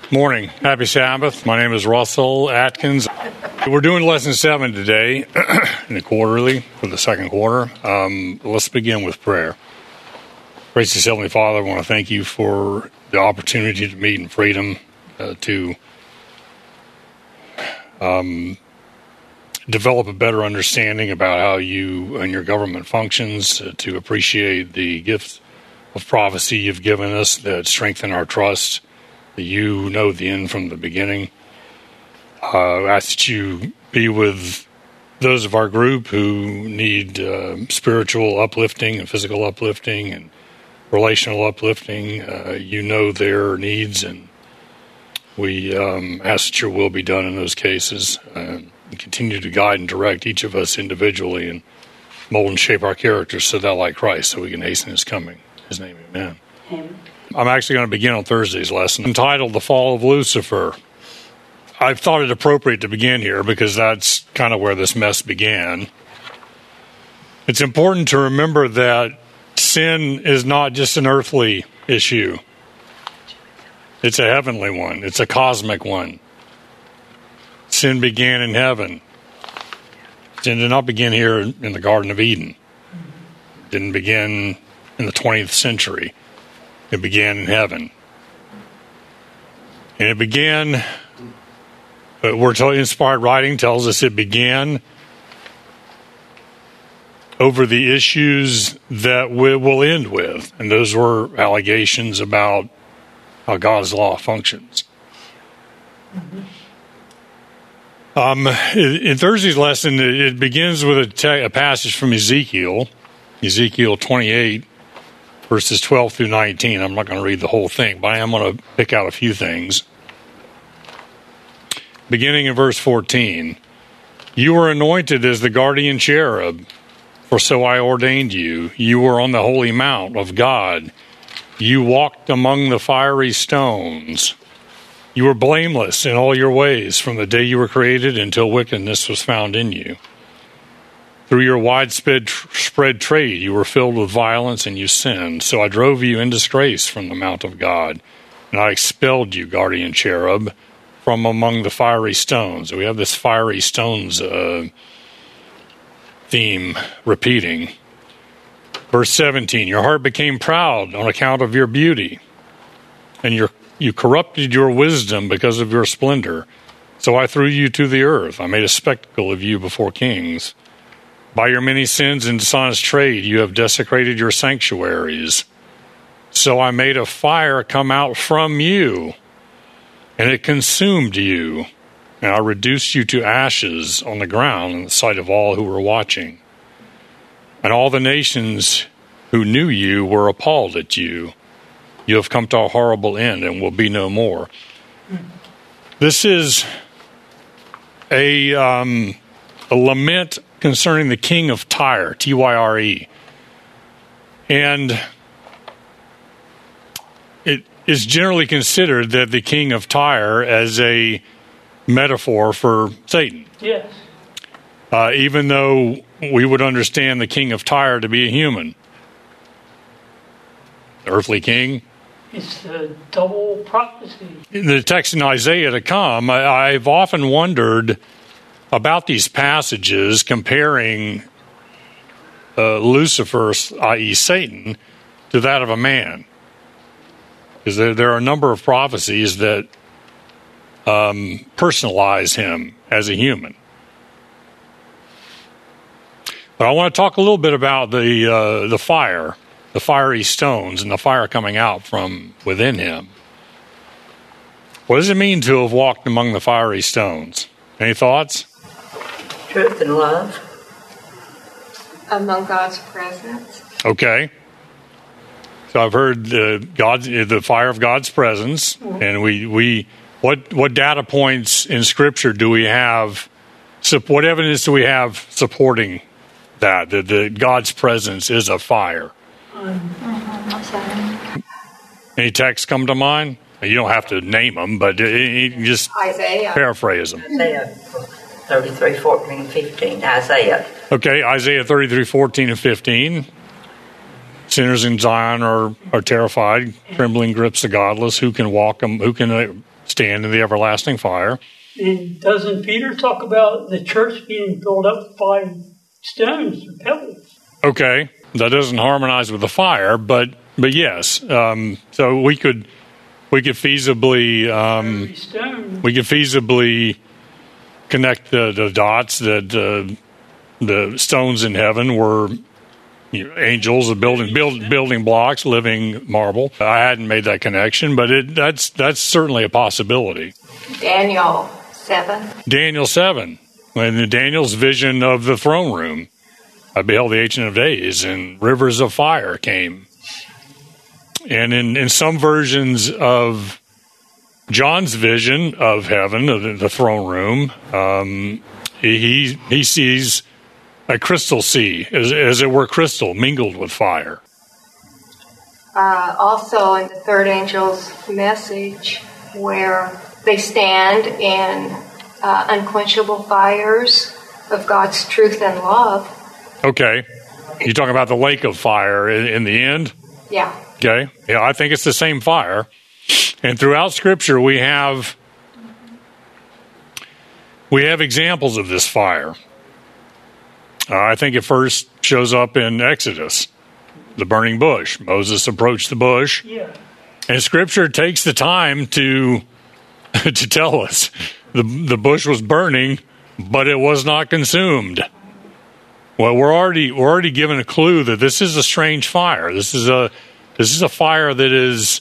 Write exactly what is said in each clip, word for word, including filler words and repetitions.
Morning. Happy Sabbath. My name is Russell Atkins. We're doing lesson seven today in the quarterly for the second quarter. Um, let's begin with prayer. Gracious Heavenly Father, I want to thank you for the opportunity to meet in freedom, uh, to um, develop a better understanding about how you and your government functions, uh, to appreciate the gifts of prophecy you've given us that strengthen our trust, that you know the end from the beginning. Uh, I ask that you be with those of our group who need uh, spiritual uplifting and physical uplifting and relational uplifting. Uh, you know their needs, and we um, ask that your will be done in those cases. Uh, and continue to guide and direct each of us individually and mold and shape our characters so that like Christ, so we can hasten his coming. In his name, amen. Amen. I'm actually going to begin on Thursday's lesson, entitled The Fall of Lucifer. I've thought it appropriate to begin here because that's kind of where this mess began. It's important to remember that sin is not just an earthly issue. It's a heavenly one. It's a cosmic one. Sin began in heaven. Sin did not begin here in the Garden of Eden. It didn't begin in the twentieth century. It began in heaven. And it began, uh, we're told, inspired writing tells us it began over the issues that we will end with. And those were allegations about how God's law functions. Mm-hmm. Um, in, in Thursday's lesson, it, it begins with a, te- a passage from Ezekiel, Ezekiel twenty-eight, verses twelve through nineteen. I'm not going to read the whole thing, but I am going to pick out a few things. Beginning in verse fourteen, you were anointed as the guardian cherub, for so I ordained you. You were on the holy mount of God. You walked among the fiery stones. You were blameless in all your ways from the day you were created until wickedness was found in you. Through your widespread spread trade, you were filled with violence and you sinned. So I drove you in disgrace from the mount of God, and I expelled you, guardian cherub, from among the fiery stones. We have this fiery stones uh, theme repeating. Verse seventeen, your heart became proud on account of your beauty, and your, you corrupted your wisdom because of your splendor. So I threw you to the earth. I made a spectacle of you before kings. By your many sins and dishonest trade, you have desecrated your sanctuaries. So I made a fire come out from you, and it consumed you. And I reduced you to ashes on the ground in the sight of all who were watching. And all the nations who knew you were appalled at you. You have come to a horrible end and will be no more. This is a, um, a lament concerning the king of Tyre, T Y R E. And it is generally considered that the king of Tyre as a metaphor for Satan. Yes. Uh, even though we would understand the king of Tyre to be a human. The earthly king. It's the double prophecy. In the text in Isaiah to come, I, I've often wondered about these passages comparing uh, Lucifer, that is. Satan, to that of a man. Because there, there are a number of prophecies that um, personalize him as a human. But I want to talk a little bit about the uh, the fire, the fiery stones, and the fire coming out from within him. What does it mean to have walked among the fiery stones? Any thoughts? Truth and love. Among God's presence. Okay. So I've heard the God, the fire of God's presence, mm-hmm. and we we what what data points in Scripture do we have? What evidence do we have supporting that that the God's presence is a fire? Mm-hmm. Any texts come to mind? You don't have to name them, but just Isaiah. Paraphrase them. Isaiah thirty-three, fourteen, and fifteen. Isaiah. Okay, Isaiah thirty-three, fourteen, and fifteen. Sinners in Zion are, are terrified. Trembling grips the godless. Who can walk them? Who can stand in the everlasting fire. And doesn't Peter talk about the church being built up by stones or pebbles? Okay, that doesn't harmonize with the fire, but but yes. Um, so we could we could feasibly um, we could feasibly connect the, the dots that uh, the stones in heaven were, you know, angels, of building build, building blocks, living marble. I hadn't made that connection, but it, that's that's certainly a possibility. Daniel seven. Daniel seven, when Daniel's vision of the throne room, I beheld the Ancient of Days, and rivers of fire came. And in, in some versions of John's vision of heaven, of the, the throne room, um, he he sees a crystal sea, as, as it were crystal, mingled with fire. Uh, also in the third angel's message, where they stand in uh, unquenchable fires of God's truth and love. Okay. You're talking about the lake of fire in, in the end? Yeah. Okay. Yeah, I think it's the same fire. And throughout Scripture, we have we have examples of this fire. Uh, I think it first shows up in Exodus, the burning bush. Moses approached the bush. Yeah. And Scripture takes the time to to tell us the the bush was burning, but it was not consumed. Well, we're already we're already given a clue that this is a strange fire. This is a this is a fire that is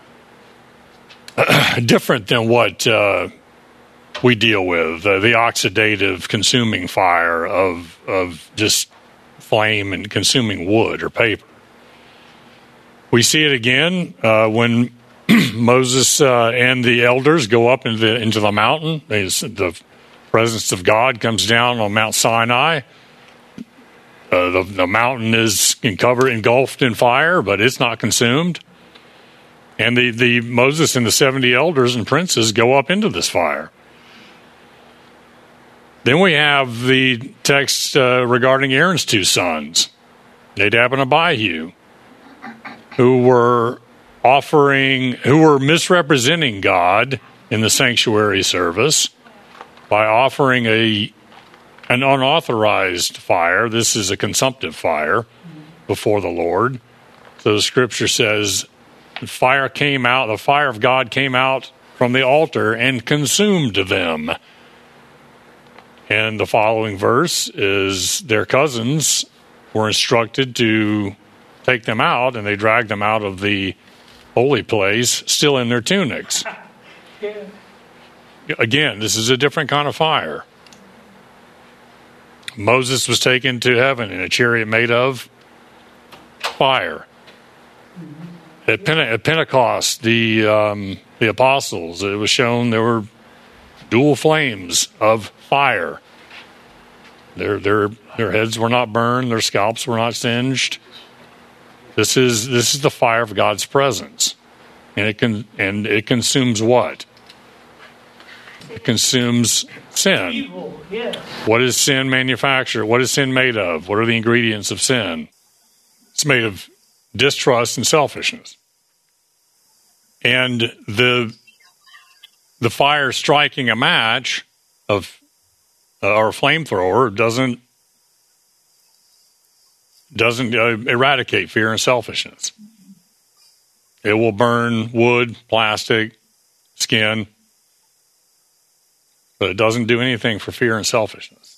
uh, different than what uh, we deal with, uh, the oxidative, consuming fire of of just flame and consuming wood or paper. We see it again uh, when Moses uh, and the elders go up into the, into the mountain. They, the presence of God comes down on Mount Sinai. Uh, the, the mountain is covered, engulfed in fire, but it's not consumed. And the, the Moses and the seventy elders and princes go up into this fire. Then we have the text uh, regarding Aaron's two sons, Nadab and Abihu, who were offering, who were misrepresenting God in the sanctuary service by offering a an unauthorized fire. This is a consumptive fire before the Lord. So the Scripture says, the fire came out, the fire of God came out from the altar and consumed them. And the following verse is their cousins were instructed to take them out, and they dragged them out of the holy place, still in their tunics. Yeah. Again, this is a different kind of fire. Moses was taken to heaven in a chariot made of fire. At, Pente- at Pentecost, the um, the apostles, it was shown there were dual flames of fire. Their their their heads were not burned, their scalps were not singed. This is this is the fire of God's presence, and it can and it consumes what? It consumes sin. Evil, yes. What is sin manufactured? What is sin made of? What are the ingredients of sin? It's made of distrust and selfishness. And the the fire striking a match of uh, or a flamethrower doesn't doesn't uh, eradicate fear and selfishness. It will burn wood, plastic, skin, but it doesn't do anything for fear and selfishness.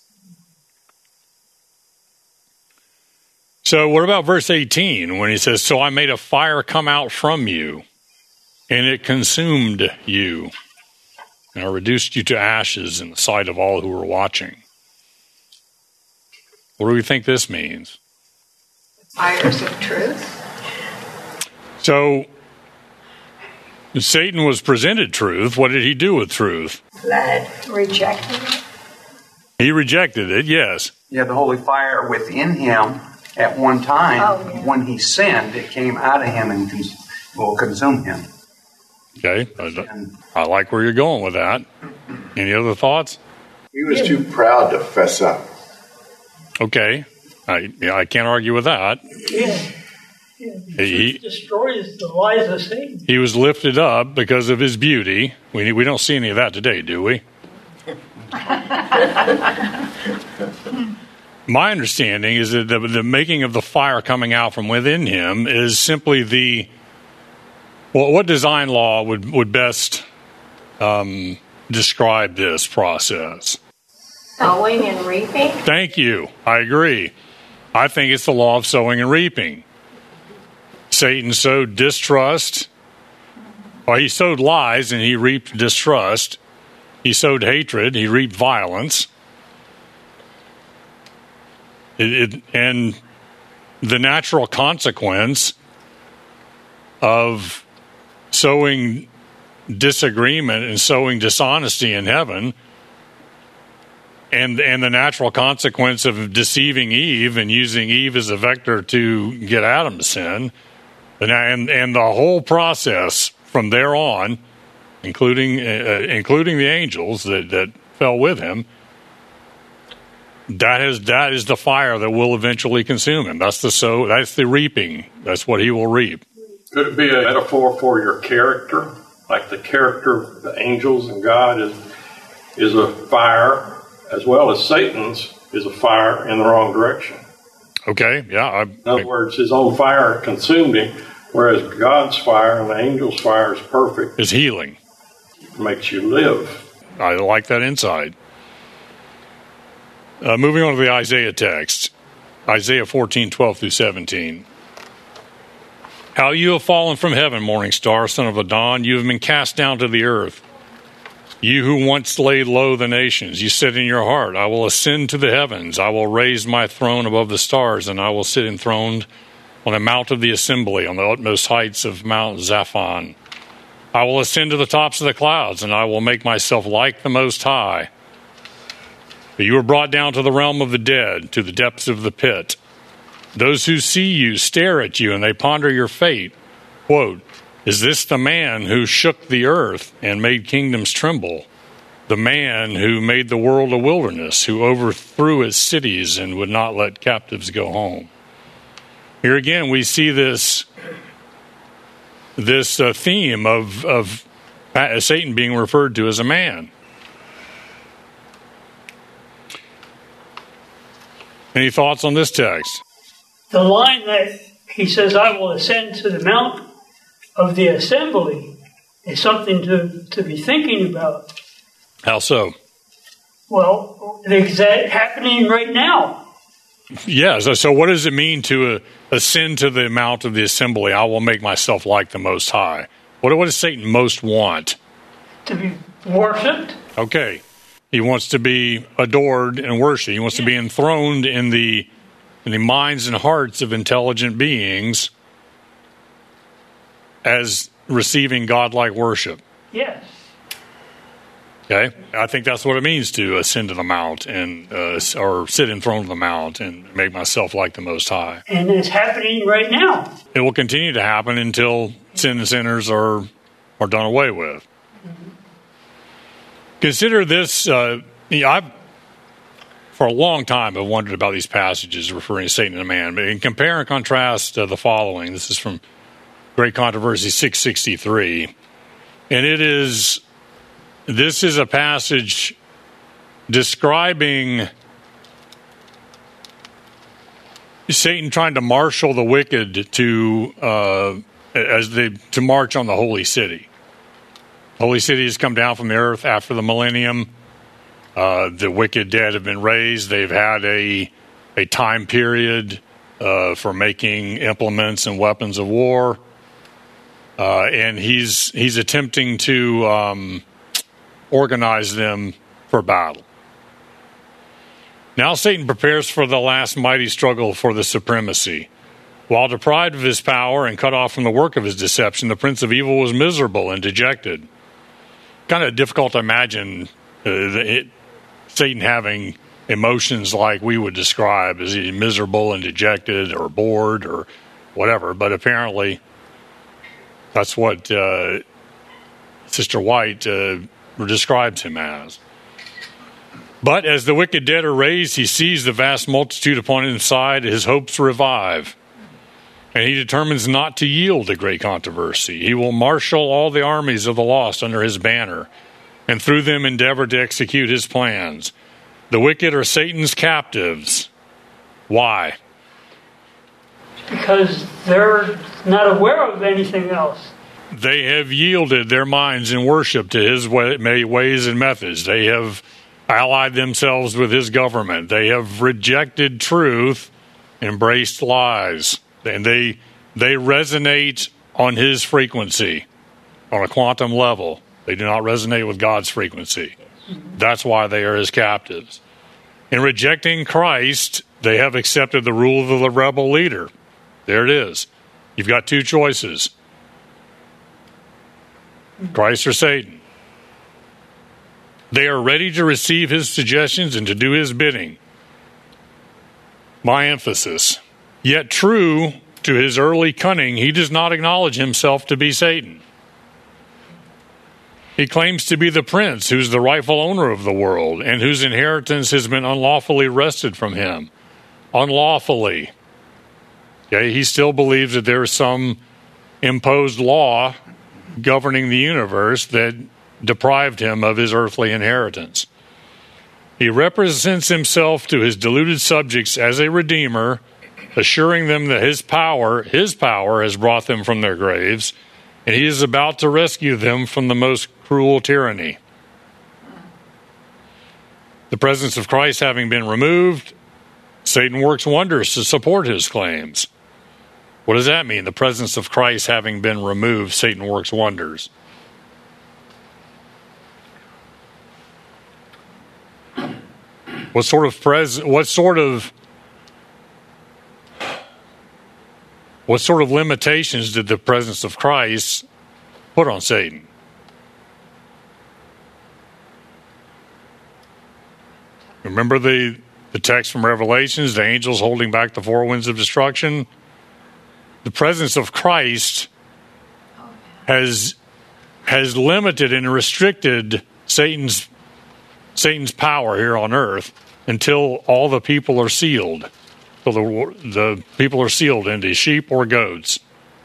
So what about verse eighteen when he says, "So I made a fire come out from you, and it consumed you, and I reduced you to ashes in the sight of all who were watching"? What do we think this means? Fires of truth. So Satan was presented truth. What did he do with truth? Fled. Rejected it. He rejected it, yes. Yeah, the holy fire within him at one time, Oh, yeah. when he sinned, it came out of him and cons- will consume him. Okay, I, I like where you're going with that. Any other thoughts? He was too proud to fess up. Okay, I yeah, I can't argue with that. Yeah. Yeah, He- he destroys the lies of Satan. He was lifted up because of his beauty. We we don't see any of that today, do we? My understanding is that the, the making of the fire coming out from within him is simply the, well, what design law would, would best um, describe this process? Sowing and reaping. Thank you. I agree. I think it's the law of sowing and reaping. Satan sowed distrust. Well, he sowed lies and he reaped distrust. He sowed hatred. He reaped violence. It, it, and the natural consequence of sowing disagreement and sowing dishonesty in heaven, and and the natural consequence of deceiving Eve and using Eve as a vector to get Adam to sin, and and, and the whole process from there on, including uh, including the angels that, that fell with him, that is that is the fire that will eventually consume him. That's the sow. That's the reaping. That's what he will reap. Could it be a metaphor for your character? Like the character of the angels and God is is a fire, as well as Satan's is a fire in the wrong direction. Okay, yeah. I, in other I, words, his own fire consumed him, whereas God's fire and the angel's fire is perfect. Is healing. It makes you live. I like that insight. Uh, moving on to the Isaiah text, Isaiah fourteen, twelve through seventeen. How you have fallen from heaven, morning star, son of the dawn. You have been cast down to the earth. You who once laid low the nations, you said in your heart, I will ascend to the heavens. I will raise my throne above the stars, and I will sit enthroned on the mount of the assembly, on the utmost heights of Mount Zaphon. I will ascend to the tops of the clouds, and I will make myself like the Most High. But you were brought down to the realm of the dead, to the depths of the pit. Those who see you stare at you, and they ponder your fate. Quote, is this the man who shook the earth and made kingdoms tremble? The man who made the world a wilderness, who overthrew its cities and would not let captives go home. Here again, we see this, this uh, theme of, of Satan being referred to as a man. Any thoughts on this text? The line that he says, I will ascend to the mount of the assembly is something to, to be thinking about. How so? Well, it's happening right now. Yeah, so, so what does it mean to uh, ascend to the mount of the assembly? I will make myself like the Most High. What, what does Satan most want? To be worshipped. Okay. He wants to be adored and worshipped. He wants yeah. to be enthroned in the in the minds and hearts of intelligent beings as receiving godlike worship. Yes. Okay, I think that's what it means to ascend to the mount and uh, or sit enthroned on the mount and make myself like the Most High. And it's happening right now. It will continue to happen until sin and sinners are are done away with. Mm-hmm. Consider this. Uh, you know, I've for a long time I've wondered about these passages referring to Satan and man. But in compare and contrast uh, the following. This is from Great Controversy six sixty-three, and it is. This is a passage describing Satan trying to marshal the wicked to uh, as they to march on the holy city. Holy city has come down from the earth after the millennium. Uh, the wicked dead have been raised. They've had a a time period uh, for making implements and weapons of war, uh, and he's he's attempting to. Um, organize them for battle. Now Satan prepares for the last mighty struggle for the supremacy. While deprived of his power and cut off from the work of his deception, the prince of evil was miserable and dejected. Kind of difficult to imagine uh, it, Satan having emotions like we would describe as he miserable and dejected or bored or whatever, but apparently that's what uh, Sister White uh, describes him as. But as the wicked dead are raised, he sees the vast multitude upon his side, his hopes revive. and he determines not to yield to great controversy. He will marshal all the armies of the lost under his banner, and through them endeavor to execute his plans. The wicked are Satan's captives. Why? Because they're not aware of anything else. They have yielded their minds in worship to his way, ways and methods. They have allied themselves with his government. They have rejected truth, embraced lies. And they they resonate on his frequency, on a quantum level. They do not resonate with God's frequency. That's why they are his captives. In rejecting Christ, they have accepted the rule of the rebel leader. There it is. You've got two choices. Christ or Satan. They are ready to receive his suggestions and to do his bidding. My emphasis. Yet true to his early cunning, he does not acknowledge himself to be Satan. He claims to be the prince who's the rightful owner of the world and whose inheritance has been unlawfully wrested from him. Unlawfully. Okay, he still believes that there is some imposed law governing the universe that deprived him of his earthly inheritance. He represents himself to his deluded subjects as a redeemer, assuring them that his power, his power has brought them from their graves, and he is about to rescue them from the most cruel tyranny. The presence of Christ having been removed, Satan works wonders to support his claims. What does that mean? The presence of Christ having been removed, Satan works wonders. What sort of pres- what sort of what sort of limitations did the presence of Christ put on Satan? Remember the, the text from Revelations, the angels holding back the four winds of destruction? The presence of Christ has has limited and restricted Satan's Satan's power here on earth until all the people are sealed. So the the people are sealed into sheep or goats,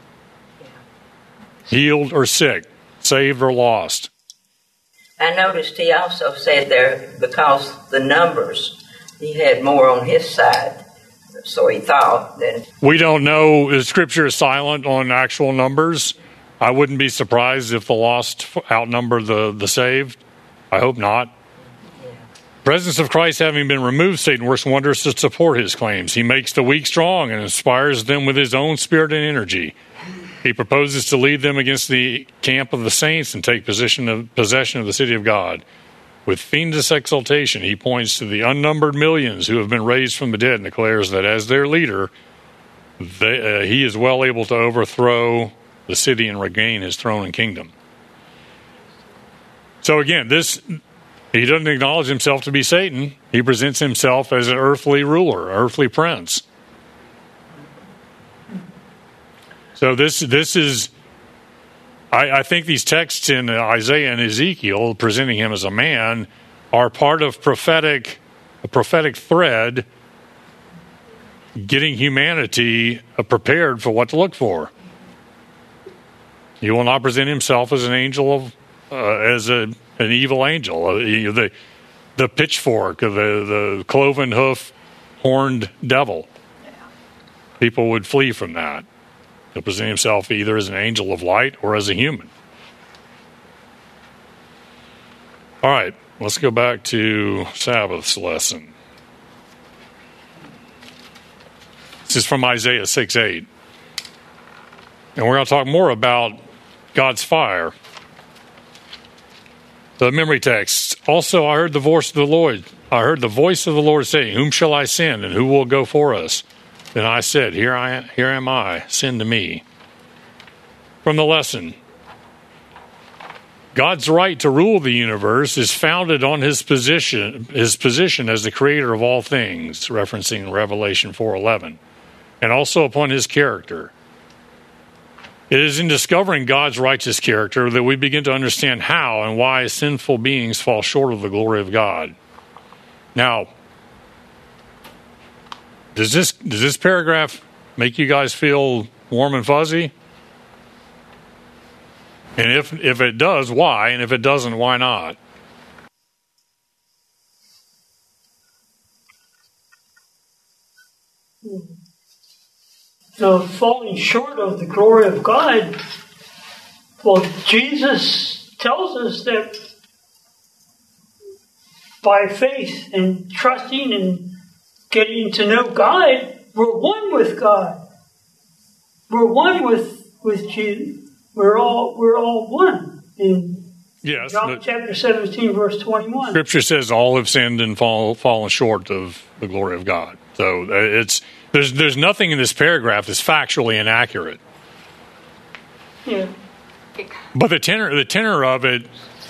healed or sick, saved or lost. I noticed he also said there, because the numbers, he had more on his side. So he thought that... We don't know. The Scripture is silent on actual numbers. I wouldn't be surprised if the lost outnumber the, the saved. I hope not. Yeah. Presence of Christ having been removed, Satan works wonders to support his claims. He makes the weak strong and inspires them with his own spirit and energy. He proposes to lead them against the camp of the saints and take possession of, possession of the city of God. With fiendish exultation, he points to the unnumbered millions who have been raised from the dead and declares that as their leader, they, uh, he is well able to overthrow the city and regain his throne and kingdom. So again, this he doesn't acknowledge himself to be Satan. He presents himself as an earthly ruler, earthly prince. So this this is... I, I think these texts in Isaiah and Ezekiel, presenting him as a man, are part of prophetic, a prophetic thread, getting humanity prepared for what to look for. He will not present himself as an angel of, uh, as a, an evil angel, uh, the the pitchfork, the the cloven hoof, horned devil. People would flee from that. He'll present himself either as an angel of light or as a human. All right, let's go back to Sabbath's lesson. This is from Isaiah six eight. And we're going to talk more about God's fire. The memory text. Also, I heard the voice of the Lord. I heard the voice of the Lord saying, "Whom shall I send, and who will go for us?" Then I said, Here I here am I, send to me. From the lesson, God's right to rule the universe is founded on his position, his position as the creator of all things, referencing Revelation four eleven, and also upon his character. It is in discovering God's righteous character that we begin to understand how and why sinful beings fall short of the glory of God. Now, Does this does this paragraph make you guys feel warm and fuzzy? And if if it does, why? And if it doesn't, why not? So falling short of the glory of God, well, Jesus tells us that by faith and trusting and getting to know God, we're one with God. We're one with with Jesus. We're all we're all one. In yes, John chapter seventeen, verse twenty-one. Scripture says all have sinned and fall, fallen short of the glory of God. So it's there's there's nothing in this paragraph that's factually inaccurate. Yeah. But the tenor the tenor of it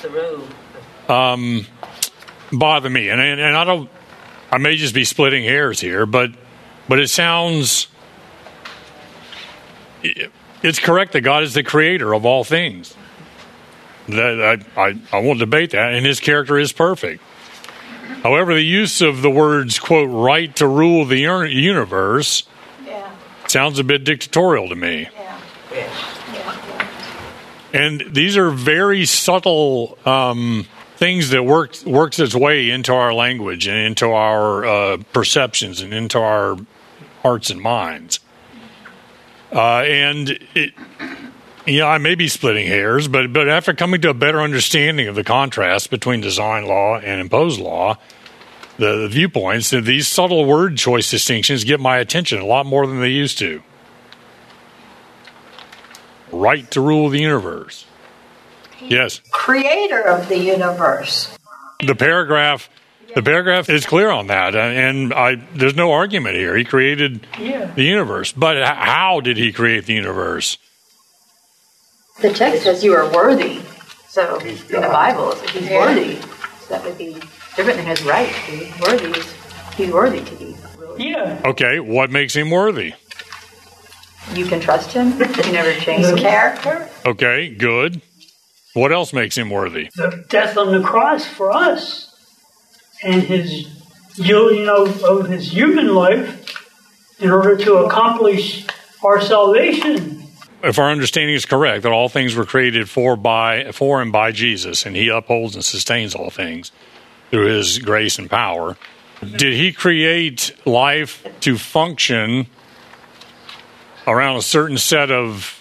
um, bother me, and, and and I don't. I may just be splitting hairs here, but but it sounds. It's correct that God is the creator of all things. That I, I, I won't debate that, and his character is perfect. However, the use of the words, quote, right to rule the universe yeah. sounds a bit dictatorial to me. Yeah. Yeah. And these are very subtle um, things that work, works its way into our language and into our uh, perceptions and into our hearts and minds. Uh, and, it, you know, I may be splitting hairs, but, but after coming to a better understanding of the contrast between design law and imposed law, the, the viewpoints, that these subtle word choice distinctions get my attention a lot more than they used to. Right to rule the universe. Yes. Creator of the universe. The paragraph... The paragraph is clear on that, and I, there's no argument here. He created yeah. the universe. But how did he create the universe? The text says you are worthy. So in the Bible, he's yeah. worthy. So that would be different than his right. He's worthy. He's worthy to be ruler. Yeah. Okay, what makes him worthy? You can trust him. He never changes his character. Okay, good. What else makes him worthy? The death on the cross for us. And his, you know, of his human life in order to accomplish our salvation. If our understanding is correct, that all things were created for by for and by Jesus, and he upholds and sustains all things through his grace and power. Did he create life to function around a certain set of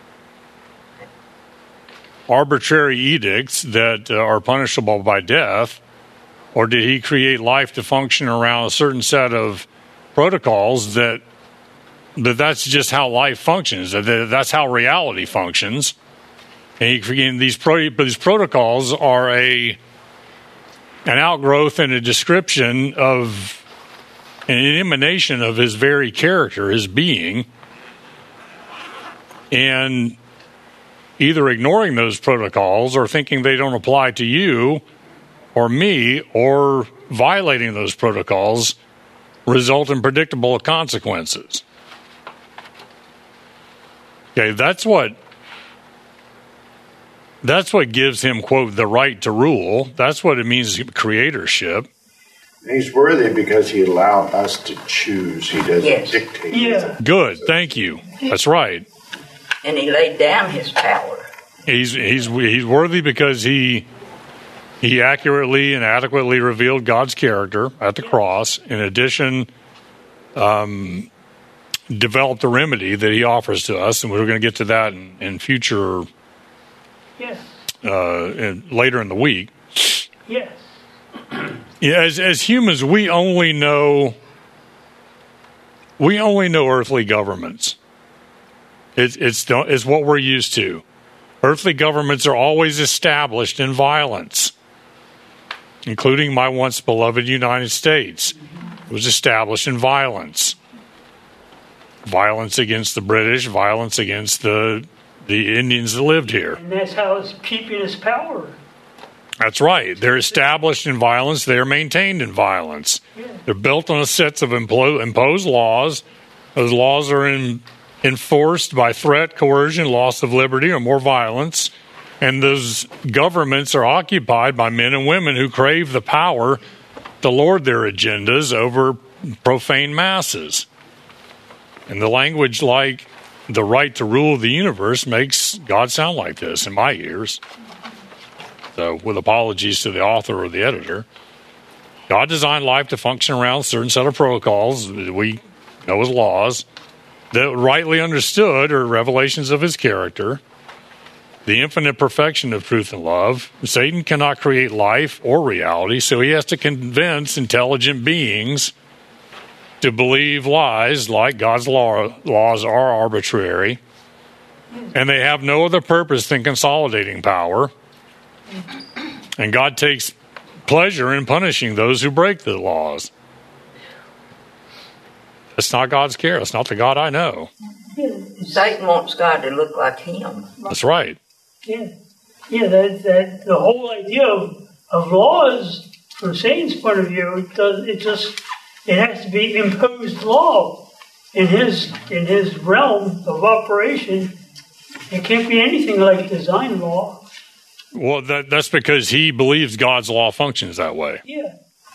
arbitrary edicts that are punishable by death? Or did he create life to function around a certain set of protocols that that that's just how life functions, that that's how reality functions? And, he, and these pro, these protocols are a an outgrowth and a description of an emanation of his very character, his being, and either ignoring those protocols or thinking they don't apply to you or me, or violating those protocols result in predictable consequences. Okay, that's what that's what gives him, quote, the right to rule. That's what it means, creatorship. He's worthy because he allowed us to choose. He doesn't yes. dictate. Yeah. Good, thank you. That's right. And he laid down his power. He's he's he's worthy because he He accurately and adequately revealed God's character at the cross. In addition, um, developed a remedy that he offers to us, and we're going to get to that in, in future, yes. uh, in, later in the week. Yes. Yeah, as as humans, we only know we only know earthly governments. It's it's it's what we're used to. Earthly governments are always established in violence, including my once beloved United States. It was established in violence. Violence against the British, violence against the the Indians that lived here. And that's how it's keeping its power. That's right. They're established in violence. They're maintained in violence. Yeah. They're built on a set of implo- imposed laws. Those laws are in, enforced by threat, coercion, loss of liberty, or more violence. And those governments are occupied by men and women who crave the power to lord their agendas over profane masses. And the language like the right to rule the universe makes God sound like this in my ears. So, with apologies to the author or the editor, God designed life to function around a certain set of protocols that we know as laws that, rightly understood, are revelations of his character, the infinite perfection of truth and love. Satan cannot create life or reality, so he has to convince intelligent beings to believe lies like God's law, laws are arbitrary, and they have no other purpose than consolidating power. And God takes pleasure in punishing those who break the laws. That's not God's care. That's not the God I know. Satan wants God to look like him. That's right. Yeah, yeah. That that the whole idea of, of laws, from Satan's point of view, it does. It just it has to be imposed law in his in his realm of operation. It can't be anything like design law. Well, that, that's because he believes God's law functions that way. Yeah.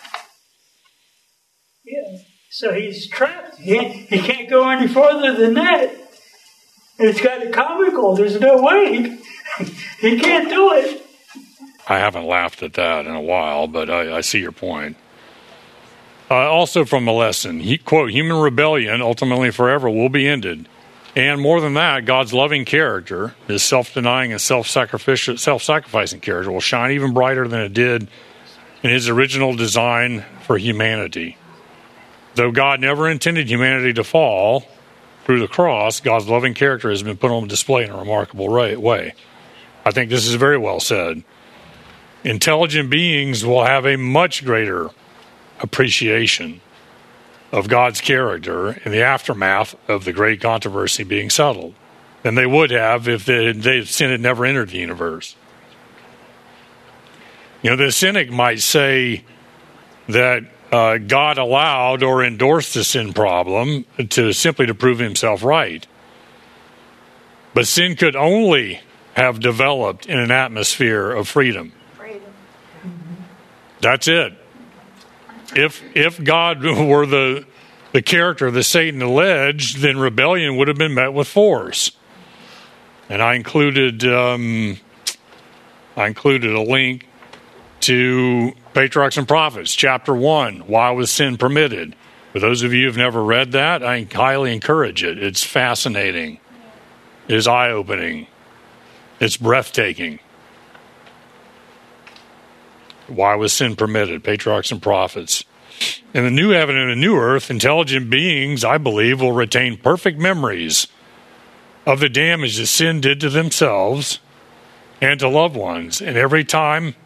Yeah. So he's trapped. He can't, he can't go any farther than that. And it's kind of comical. There's no way. He can't do it. I haven't laughed at that in a while, but I, I see your point. Uh, also from a lesson, he, quote, human rebellion ultimately forever will be ended. And more than that, God's loving character, his self-denying and self-sacrificial, self-sacrificing character, will shine even brighter than it did in his original design for humanity. Though God never intended humanity to fall through the cross, God's loving character has been put on display in a remarkable way. I think this is very well said. Intelligent beings will have a much greater appreciation of God's character in the aftermath of the great controversy being settled than they would have if the, they, sin had never entered the universe. You know, the cynic might say that uh, God allowed or endorsed the sin problem to simply to prove himself right. But sin could only have developed in an atmosphere of freedom. Freedom. That's it. If if God were the the character that Satan alleged, then rebellion would have been met with force. And I included um, I included a link to Patriarchs and Prophets, chapter one, Why Was Sin Permitted? For those of you who have never read that, I highly encourage it. It's fascinating. It is eye-opening. It's breathtaking. Why was sin permitted? Patriarchs and Prophets. In the new heaven and the new earth, intelligent beings, I believe, will retain perfect memories of the damage that sin did to themselves and to loved ones. And every time,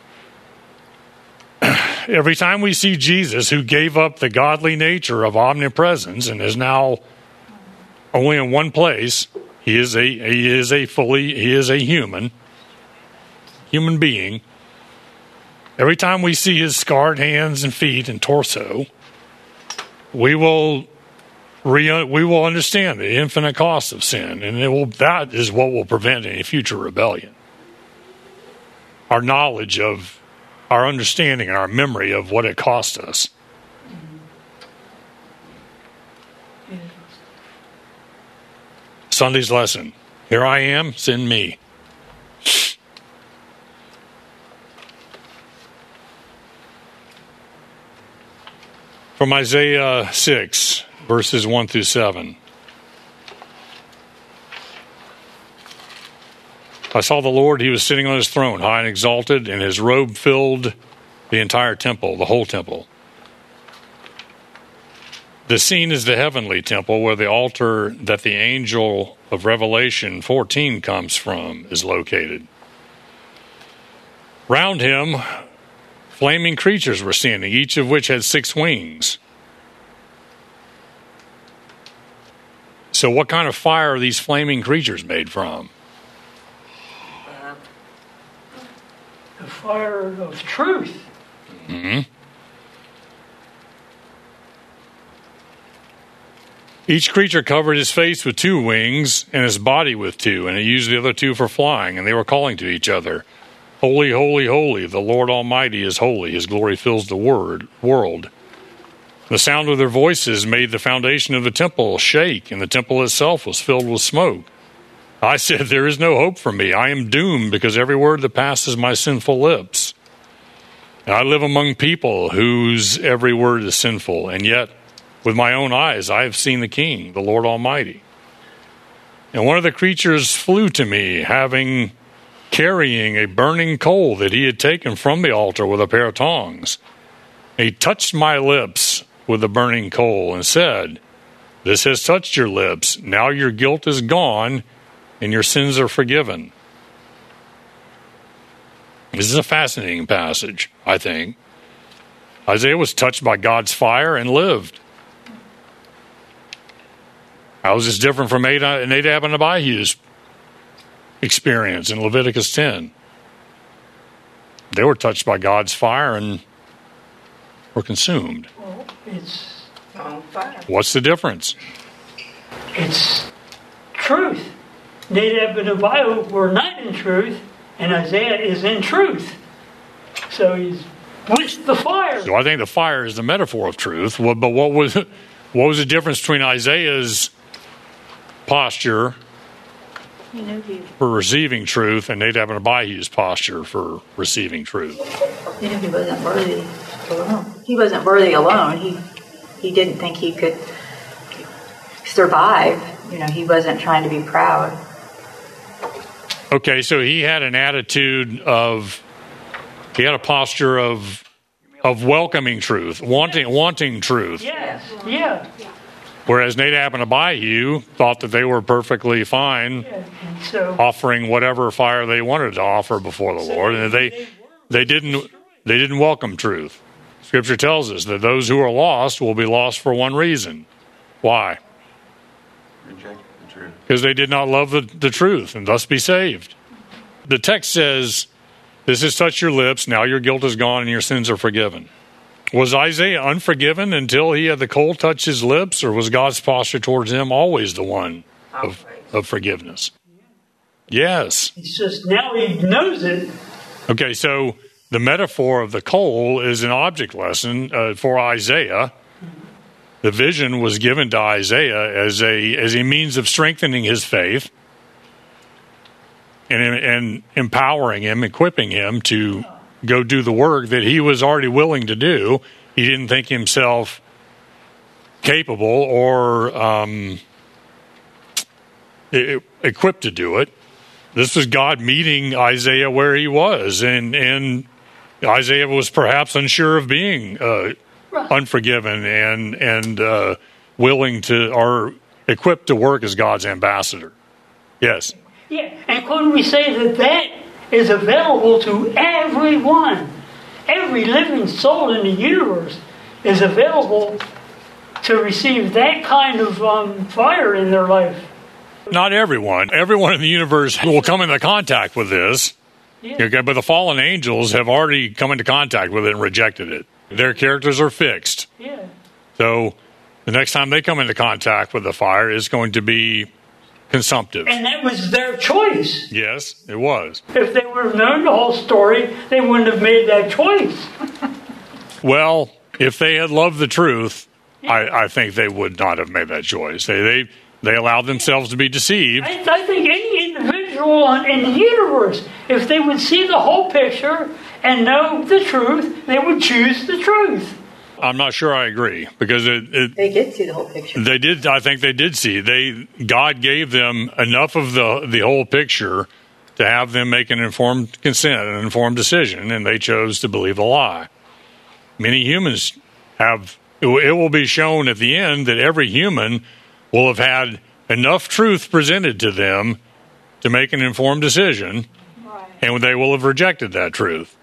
every time we see Jesus, who gave up the godly nature of omnipresence and is now only in one place, he is a he is a fully he is a human human being. Every time we see his scarred hands and feet and torso, we will re, we will understand the infinite cost of sin, and it will, that is what will prevent any future rebellion. Our knowledge of, our understanding and our memory of what it cost us. Sunday's lesson. Here I am, send me. From Isaiah six, verses one through seven. I saw the Lord, he was sitting on his throne, high and exalted, and his robe filled the entire temple, the whole temple. The scene is the heavenly temple where the altar that the angel of Revelation fourteen comes from is located. Round him, flaming creatures were standing, each of which had six wings. So what kind of fire are these flaming creatures made from? The fire of truth. Mm-hmm. Each creature covered his face with two wings and his body with two, and he used the other two for flying, and they were calling to each other, Holy, holy, holy, the Lord Almighty is holy. His glory fills the word, world. The sound of their voices made the foundation of the temple shake, and the temple itself was filled with smoke. I said, there is no hope for me. I am doomed because every word that passes my sinful lips. And I live among people whose every word is sinful, and yet with my own eyes I have seen the King, the Lord Almighty. And one of the creatures flew to me, having carrying a burning coal that he had taken from the altar with a pair of tongs. And he touched my lips with the burning coal and said, this has touched your lips. Now your guilt is gone and your sins are forgiven. This is a fascinating passage, I think. Isaiah was touched by God's fire and lived. How is this different from Nadab and Abihu's experience in Leviticus ten? They were touched by God's fire and were consumed. Well, it's on fire. What's the difference? It's truth. Nadab and Abihu were not in truth, and Isaiah is in truth. So he's with the fire. So I think the fire is the metaphor of truth. But what was what was the difference between Isaiah's posture for receiving truth and Nadab and Abihu's posture for receiving truth? You know, he wasn't worthy alone. He wasn't worthy alone. He he didn't think he could survive. You know, he wasn't trying to be proud. Okay, so he had an attitude of, he had a posture of of welcoming truth, wanting wanting truth. Yes, yeah. Whereas Nadab and Abihu thought that they were perfectly fine, yeah. And so, offering whatever fire they wanted to offer before the Lord, and they they didn't they didn't welcome truth. Scripture tells us that those who are lost will be lost for one reason. Why? Reject the truth. Because they did not love the, the truth and thus be saved. The text says, this has touched your lips, now your guilt is gone and your sins are forgiven. Was Isaiah unforgiven until he had the coal touch his lips, or was God's posture towards him always the one of, of forgiveness? Yes. it's just now he knows it. Okay, so the metaphor of the coal is an object lesson uh, for Isaiah. The vision was given to Isaiah as a as a means of strengthening his faith and, and empowering him, equipping him to go do the work that he was already willing to do. He didn't think himself capable or um, equipped to do it. This was God meeting Isaiah where he was, and, and Isaiah was perhaps unsure of being uh, unforgiven and and uh, willing to, or equipped to work as God's ambassador. Yes. Yeah, and could we say that that is available to everyone? Every living soul in the universe is available to receive that kind of um, fire in their life. Not everyone. Everyone in the universe will come into contact with this. Yeah. Okay, but the fallen angels have already come into contact with it and rejected it. Their characters are fixed. Yeah. So the next time they come into contact with the fire is going to be consumptive. And that was their choice. Yes, it was. If they would have known the whole story, they wouldn't have made that choice. Well, if they had loved the truth, I, I think they would not have made that choice. They they, they allowed themselves to be deceived. I, I think any individual in the universe, if they would see the whole picture and know the truth, they would choose the truth. I'm not sure I agree, because it, it, They did see the whole picture. they did. I think they did see. They God gave them enough of the the whole picture to have them make an informed consent, an informed decision, and they chose to believe a lie. Many humans have. It will be shown at the end that every human will have had enough truth presented to them to make an informed decision, right, and they will have rejected that truth.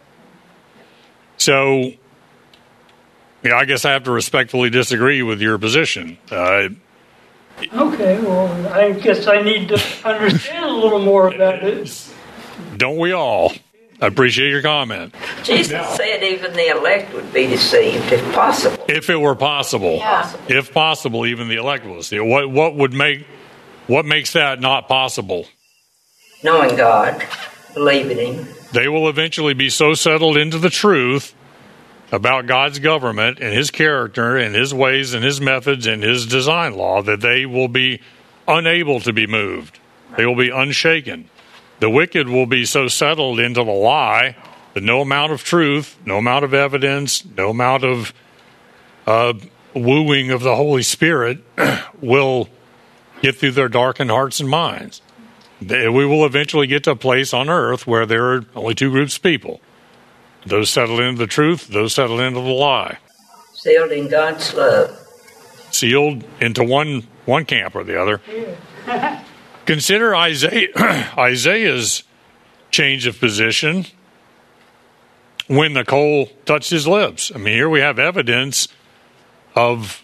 So, yeah, I guess I have to respectfully disagree with your position. Uh, Okay, well, I guess I need to understand a little more about it. Don't we all? I appreciate your comment. Jesus now, said even the elect would be deceived if possible. If it were possible. Yeah. If possible, even the elect will see. What what would make what makes that not possible? Knowing God, believing Him. They will eventually be so settled into the truth about God's government and his character and his ways and his methods and his design law that they will be unable to be moved. They will be unshaken. The wicked will be so settled into the lie that no amount of truth, no amount of evidence, no amount of uh, wooing of the Holy Spirit will get through their darkened hearts and minds. We will eventually get to a place on earth where there are only two groups of people. Those settled into the truth, those settled into the lie. Sealed in God's love. Sealed into one one camp or the other. Consider Isaiah, Isaiah's change of position when the coal touched his lips. I mean, here we have evidence of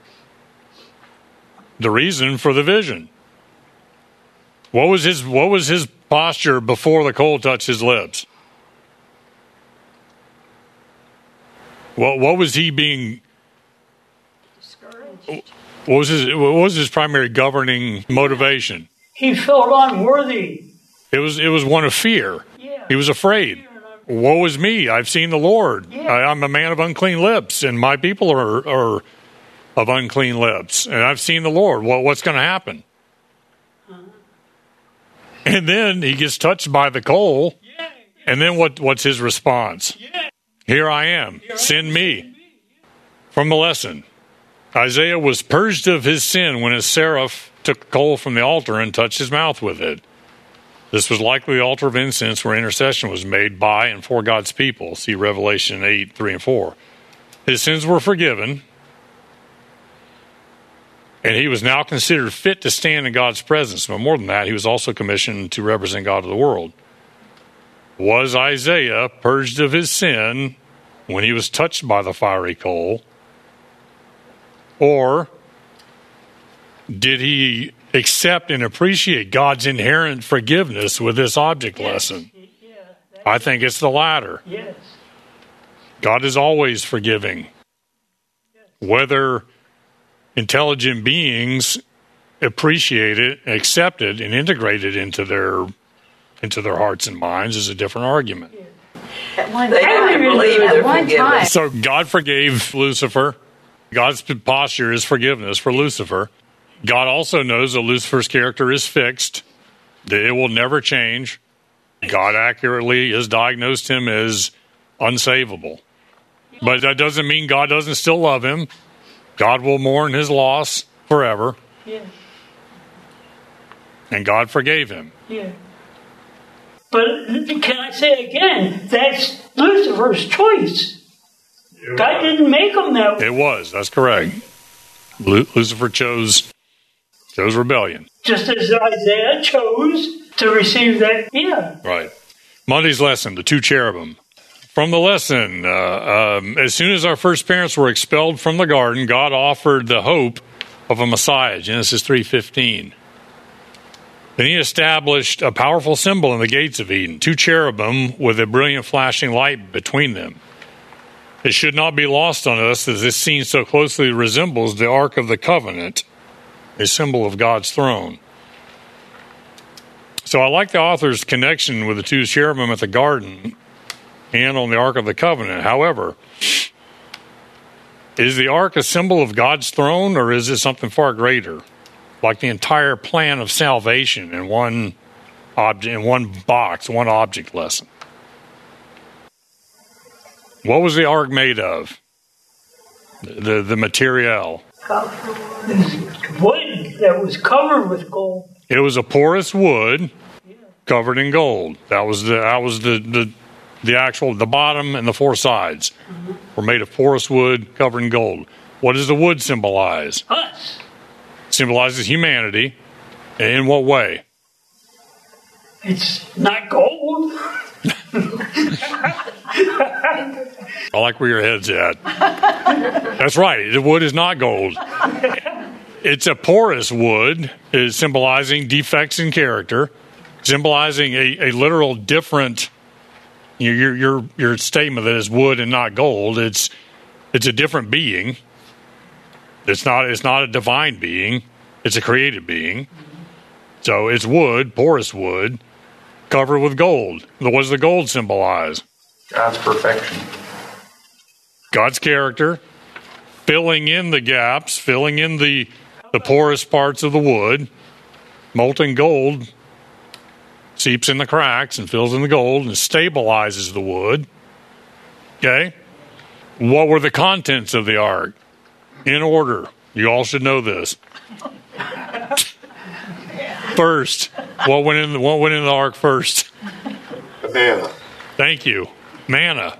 the reason for the vision. What was his what was his posture before the coal touched his lips? What what was he being discouraged? What was his what was his primary governing motivation? He felt unworthy. It was it was one of fear. Yeah. He was afraid. Woe is me! I've seen the Lord. Yeah. I, I'm a man of unclean lips, and my people are are of unclean lips, and I've seen the Lord. What what's going to happen? Uh-huh. And then he gets touched by the coal, yeah. And then what? What's his response? Yeah. Here I am. Here Send I am. me. Send me. Yeah. From the lesson, Isaiah was purged of his sin when his seraph took coal from the altar and touched his mouth with it. This was likely the altar of incense where intercession was made by and for God's people. See Revelation eight, three and four. His sins were forgiven, and he was now considered fit to stand in God's presence. But more than that, he was also commissioned to represent God to the world. Was Isaiah purged of his sin when he was touched by the fiery coal? Or did he accept and appreciate God's inherent forgiveness with this object yes. lesson? Yeah, I think it's the latter. Yes. God is always forgiving. Yes. Whether intelligent beings appreciate it, accept it, and integrate it into their into their hearts and minds is a different argument. Yeah. At one they time, didn't believe at one time. So God forgave Lucifer. God's posture is forgiveness for Lucifer. God also knows that Lucifer's character is fixed, that it will never change. God accurately has diagnosed him as unsavable. But that doesn't mean God doesn't still love him. God will mourn his loss forever. Yeah. And God forgave him. Yeah. But can I say again, that's Lucifer's choice. God didn't make him that way. It was, that's correct. Lu- Lucifer chose chose rebellion. Just as Isaiah chose to receive that, yeah. Right. Monday's lesson, the two cherubim. From the lesson, uh, um, as soon as our first parents were expelled from the garden, God offered the hope of a Messiah, Genesis three fifteen. Then he established a powerful symbol in the gates of Eden, two cherubim with a brilliant flashing light between them. It should not be lost on us that this scene so closely resembles the Ark of the Covenant, a symbol of God's throne. So I like the author's connection with the two cherubim at the garden and on the Ark of the Covenant. However, is the Ark a symbol of God's throne, or is it something far greater, like the entire plan of salvation in one object, in one box, one object lesson? What was the ark made of? The the material. Wood that was covered with gold. It was a porous wood covered in gold. That was the that was the the, the actual the bottom and the four sides mm-hmm. were made of porous wood covered in gold. What does the wood symbolize? Us. It symbolizes humanity. In what way? It's not gold. I like where your head's at. That's right. The wood is not gold. It's a porous wood. It is symbolizing defects in character, symbolizing a, a literal different. Your your your statement that it's wood and not gold. It's it's a different being. It's not it's not a divine being. It's a created being. So it's wood, porous wood, covered with gold. What does the gold symbolize? God's perfection. God's character, filling in the gaps, filling in the, the porous parts of the wood. Molten gold seeps in the cracks and fills in the gold and stabilizes the wood. Okay? What were the contents of the ark? In order. You all should know this. First, what went in the, what went in the ark first? Manna. Thank you. Manna.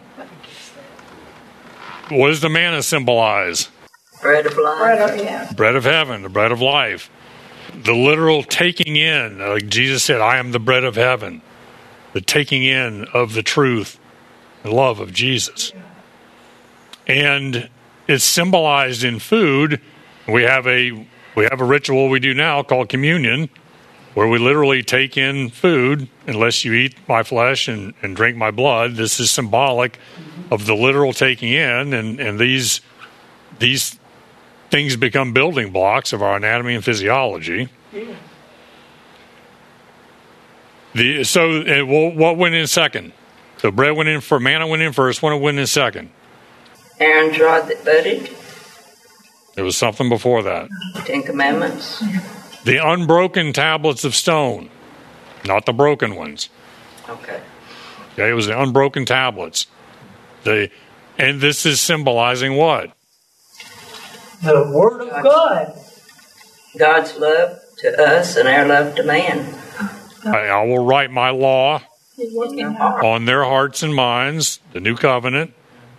What does the manna symbolize? Bread of life. Bread of, yeah. Bread of heaven, the bread of life. The literal taking in, like Jesus said, I am the bread of heaven. The taking in of the truth and love of Jesus. And it's symbolized in food. We have a we have a ritual we do now called communion, where we literally take in food. Unless you eat my flesh and, and drink my blood, this is symbolic of the literal taking in, and, and these these things become building blocks of our anatomy and physiology. Yeah. The so uh, what went in second? So bread went in for manna went in first. What went in second? Aaron's rod that budded. There was something before that. Ten Commandments. The unbroken tablets of stone, not the broken ones. Okay. Okay, it was the unbroken tablets. The and this is symbolizing what? The Word of God. God's love to us and our love to man. I, I will write my law In their heart. on their hearts and minds, the new covenant.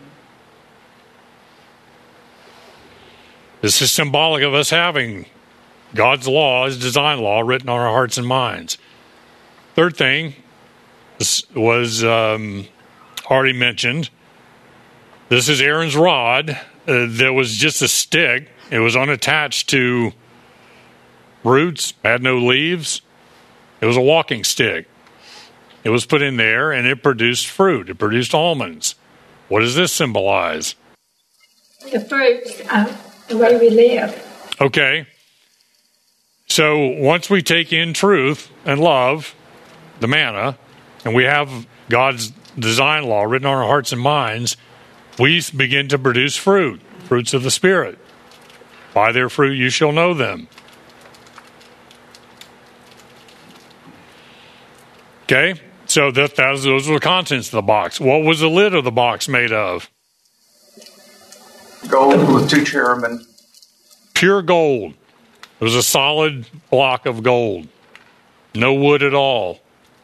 This is symbolic of us having God's law, His design law, written on our hearts and minds. Third thing this was um, already mentioned. This is Aaron's rod. Uh, there was just a stick. It was unattached to roots, had no leaves. It was a walking stick. It was put in there, and it produced fruit. It produced almonds. What does this symbolize? The fruits of the way we live. Okay. So once we take in truth and love, the manna, and we have God's design law written on our hearts and minds, we begin to produce fruit, fruits of the Spirit. By their fruit you shall know them. Okay? So that, that was, those were the contents of the box. What was the lid of the box made of? Gold with two cherubim. Pure gold. It was a solid block of gold. No wood at all.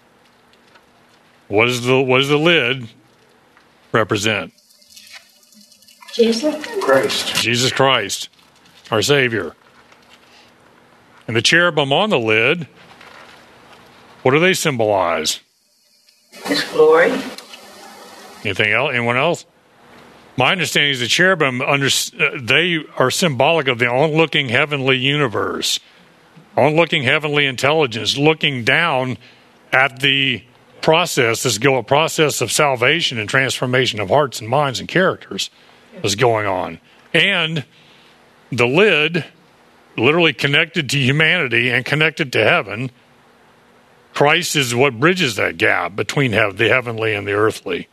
What does the, what does the lid represent? Jesus Christ. Jesus Christ, our Savior. And the cherubim on the lid, what do they symbolize? His glory. Anything else? Anyone else? My understanding is the cherubim, under, they are symbolic of the onlooking heavenly universe, onlooking heavenly intelligence, looking down at the process, this go a process of salvation and transformation of hearts and minds and characters is going on. And the lid, literally connected to humanity and connected to heaven, Christ is what bridges that gap between the heavenly and the earthly.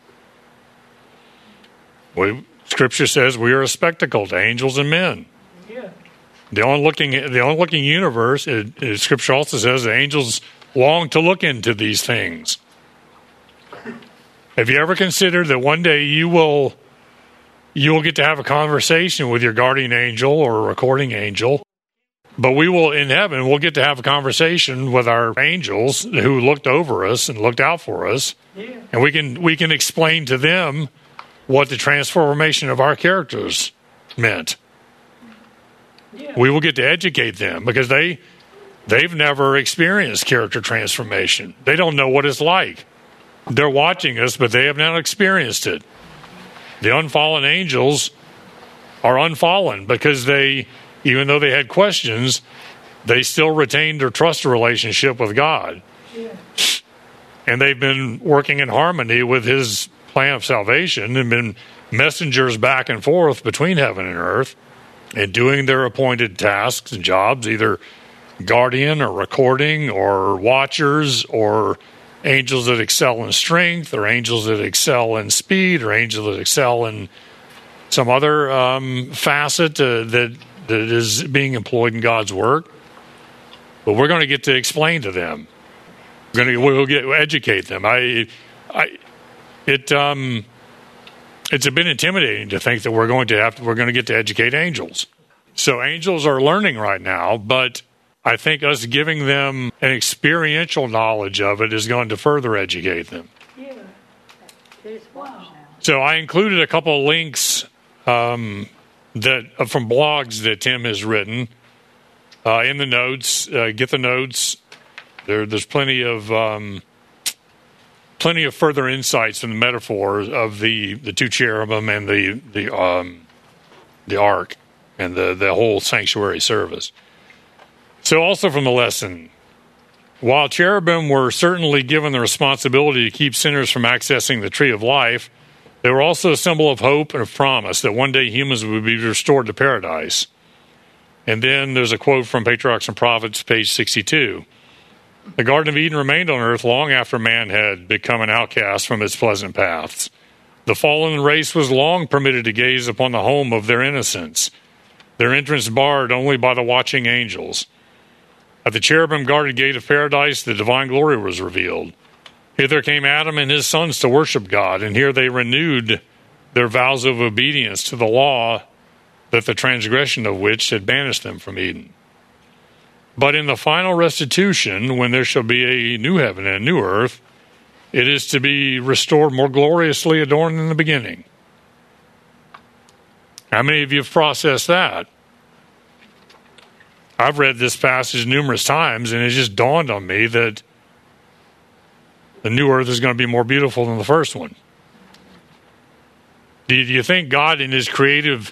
We, Scripture says we are a spectacle to angels and men. Yeah. The onlooking, the onlooking universe, it, it, Scripture also says the angels long to look into these things. Have you ever considered that one day you will, you will get to have a conversation with your guardian angel or a recording angel? But we will, in heaven, we'll get to have a conversation with our angels who looked over us and looked out for us. Yeah. And we can we can explain to them what the transformation of our characters meant. Yeah. We will get to educate them because they, they've never experienced character transformation. They don't know what it's like. They're watching us, but they have not experienced it. The unfallen angels are unfallen because they, even though they had questions, they still retained their trust relationship with God. Yeah. And they've been working in harmony with His plan of salvation and been messengers back and forth between heaven and earth and doing their appointed tasks and jobs, either guardian or recording or watchers or angels that excel in strength or angels that excel in speed or angels that excel in some other um, facet uh, that that is being employed in God's work. But we're going to get to explain to them. We're going to we'll get we'll educate them. I, I, it um, it's a bit intimidating to think that we're going to have to, we're going to get to educate angels. So angels are learning right now, but I think us giving them an experiential knowledge of it is going to further educate them. Yeah. Wow. So I included a couple of links um, that uh, from blogs that Tim has written uh, in the notes. Uh, get the notes. There, there's plenty of um, plenty of further insights in the metaphor of the, the two cherubim and the the um, the ark and the, the whole sanctuary service. So also from the lesson, while cherubim were certainly given the responsibility to keep sinners from accessing the tree of life, they were also a symbol of hope and of promise that one day humans would be restored to paradise. And then there's a quote from Patriarchs and Prophets, page sixty-two. The Garden of Eden remained on earth long after man had become an outcast from its pleasant paths. The fallen race was long permitted to gaze upon the home of their innocence, their entrance barred only by the watching angels. At the cherubim-guarded gate of paradise, the divine glory was revealed. Hither came Adam and his sons to worship God, and here they renewed their vows of obedience to the law that the transgression of which had banished them from Eden. But in the final restitution, when there shall be a new heaven and a new earth, it is to be restored more gloriously adorned than the beginning. How many of you have processed that? I've read this passage numerous times, and it just dawned on me that the new earth is going to be more beautiful than the first one. Do you think God, in his creative,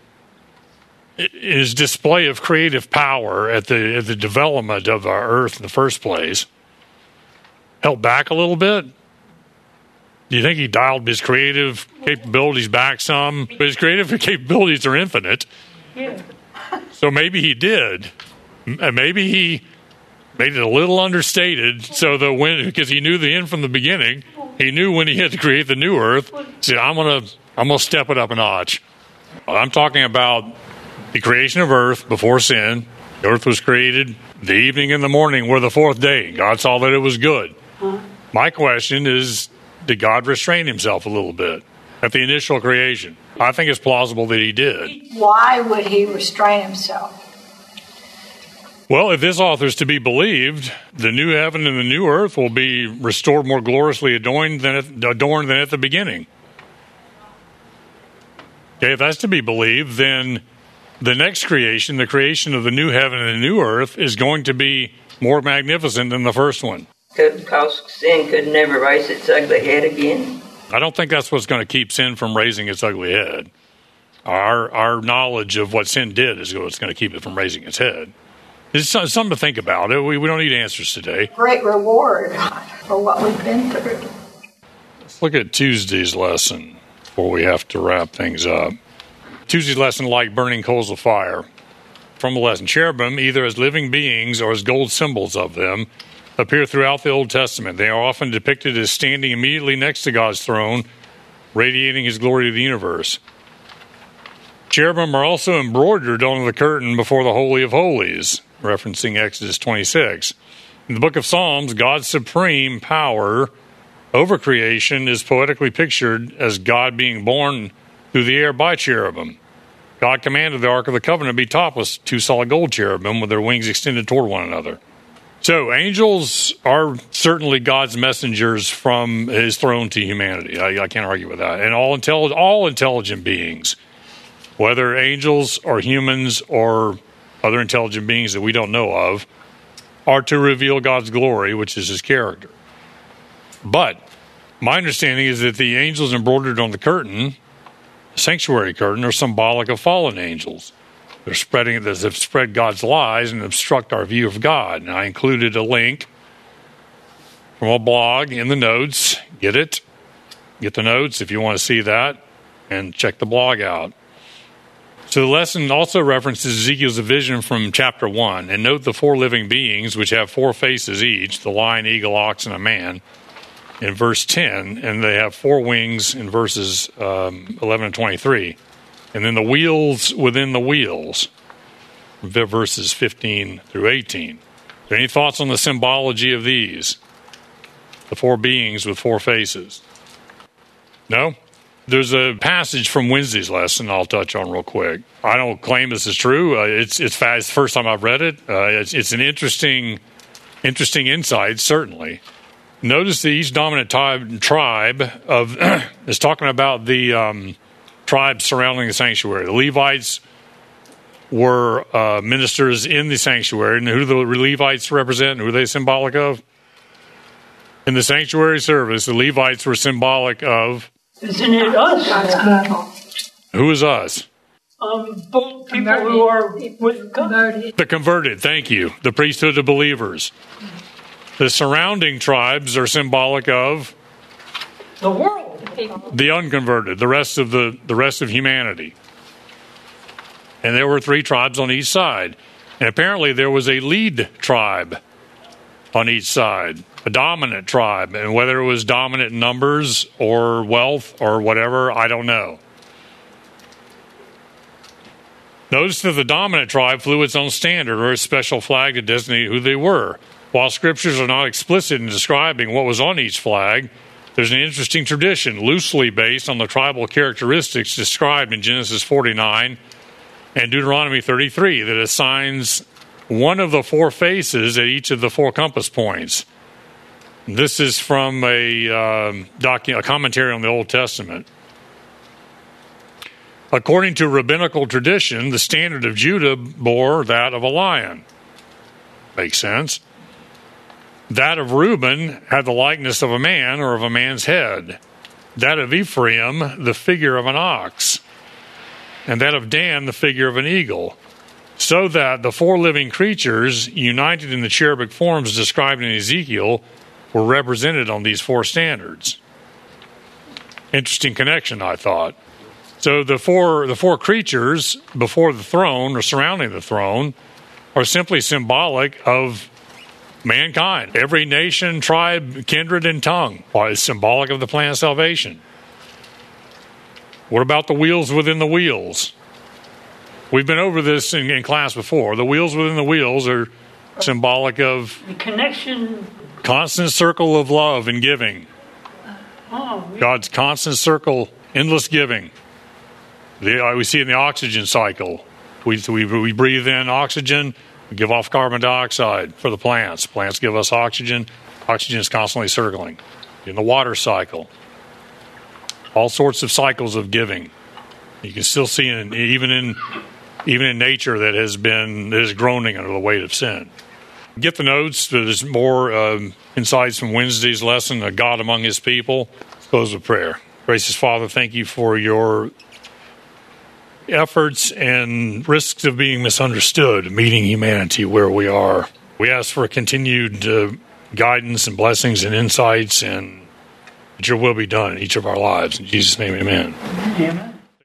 his display of creative power at the at the development of our earth in the first place, held back a little bit? Do you think he dialed his creative capabilities back some? But his creative capabilities are infinite. Yeah. So maybe he did. Maybe he made it a little understated so that when, because he knew the end from the beginning, he knew when he had to create the new earth, he said, I'm going to I'm gonna step it up a notch. I'm talking about the creation of earth before sin. The earth was created. The evening and the morning were the fourth day. God saw that it was good. Huh? My question is, did God restrain himself a little bit at the initial creation? I think it's plausible that he did. Why would he restrain himself? Well, if this author is to be believed, the new heaven and the new earth will be restored more gloriously adorned than at, adorned than at the beginning. Okay, if that's to be believed, then the next creation, the creation of the new heaven and the new earth, is going to be more magnificent than the first one. Because sin could never raise its ugly head again? I don't think that's what's going to keep sin from raising its ugly head. Our our knowledge of what sin did is what's going to keep it from raising its head. It's something to think about. We, we don't need answers today. Great reward for what we've been through. Let's look at Tuesday's lesson before we have to wrap things up. Tuesday's lesson, like burning coals of fire. From the lesson, cherubim, either as living beings or as gold symbols of them, appear throughout the Old Testament. They are often depicted as standing immediately next to God's throne, radiating his glory to the universe. Cherubim are also embroidered on the curtain before the Holy of Holies, referencing Exodus twenty-six. In the book of Psalms, God's supreme power over creation is poetically pictured as God being borne through the air by cherubim. God commanded the Ark of the Covenant be topped with two solid gold cherubim with their wings extended toward one another. So angels are certainly God's messengers from his throne to humanity. I, I can't argue with that. And all, intelli- all intelligent beings, whether angels or humans or other intelligent beings that we don't know of, are to reveal God's glory, which is his character. But my understanding is that the angels embroidered on the curtain, the sanctuary curtain, are symbolic of fallen angels. They're spreading, they've spread God's lies and obstruct our view of God. And I included a link from a blog in the notes. Get it? Get the notes if you want to see that, and check the blog out. So the lesson also references Ezekiel's vision from chapter one. And note the four living beings, which have four faces each, the lion, eagle, ox, and a man, in verse ten. And they have four wings in verses um, eleven and twenty-three. And then the wheels within the wheels, verses fifteen through eighteen. Are there any thoughts on the symbology of these? The four beings with four faces. No? There's a passage from Wednesday's lesson I'll touch on real quick. I don't claim this is true. Uh, it's it's, it's the first time I've read it. Uh, it's, it's an interesting, interesting insight, certainly. Notice that each dominant tribe, tribe of is talking about the um, tribes surrounding the sanctuary. The Levites were uh, ministers in the sanctuary, and who do the Levites represent? Who are they symbolic of? In the sanctuary service, the Levites were symbolic of. Isn't it us? Who is us? Um, both people who are with God. The converted, thank you. The priesthood of believers. The surrounding tribes are symbolic of the world. The unconverted, the rest of the, the rest of humanity. And there were three tribes on each side. And apparently there was a lead tribe on each side. A dominant tribe, and whether it was dominant in numbers or wealth or whatever, I don't know. Notice that the dominant tribe flew its own standard or a special flag to designate who they were. While scriptures are not explicit in describing what was on each flag, there's an interesting tradition loosely based on the tribal characteristics described in Genesis forty-nine and Deuteronomy thirty-three that assigns one of the four faces at each of the four compass points. This is from a, um, docu- a commentary on the Old Testament. According to rabbinical tradition, the standard of Judah bore that of a lion. Makes sense. That of Reuben had the likeness of a man or of a man's head. That of Ephraim, the figure of an ox. And that of Dan, the figure of an eagle. So that the four living creatures, united in the cherubic forms described in Ezekiel, were represented on these four standards. Interesting connection, I thought. So the four the four creatures before the throne or surrounding the throne are simply symbolic of mankind. Every nation, tribe, kindred, and tongue is symbolic of the plan of salvation. What about the wheels within the wheels? We've been over this in, in class before. The wheels within the wheels are symbolic of the connection. Constant circle of love and giving. Oh, yeah. God's constant circle, endless giving. The, uh, we see it in the oxygen cycle. We, we, we breathe in oxygen, we give off carbon dioxide for the plants. Plants give us oxygen. Oxygen is constantly circling. In the water cycle. All sorts of cycles of giving. You can still see it even in even in nature that has been that is groaning under the weight of sin. Get the notes. There's more um, insights from Wednesday's lesson, A God Among His People. Close with prayer. Gracious Father, thank you for your efforts and risks of being misunderstood, meeting humanity where we are. We ask for continued uh, guidance and blessings and insights, and that your will be done in each of our lives. In Jesus' name, amen. Amen.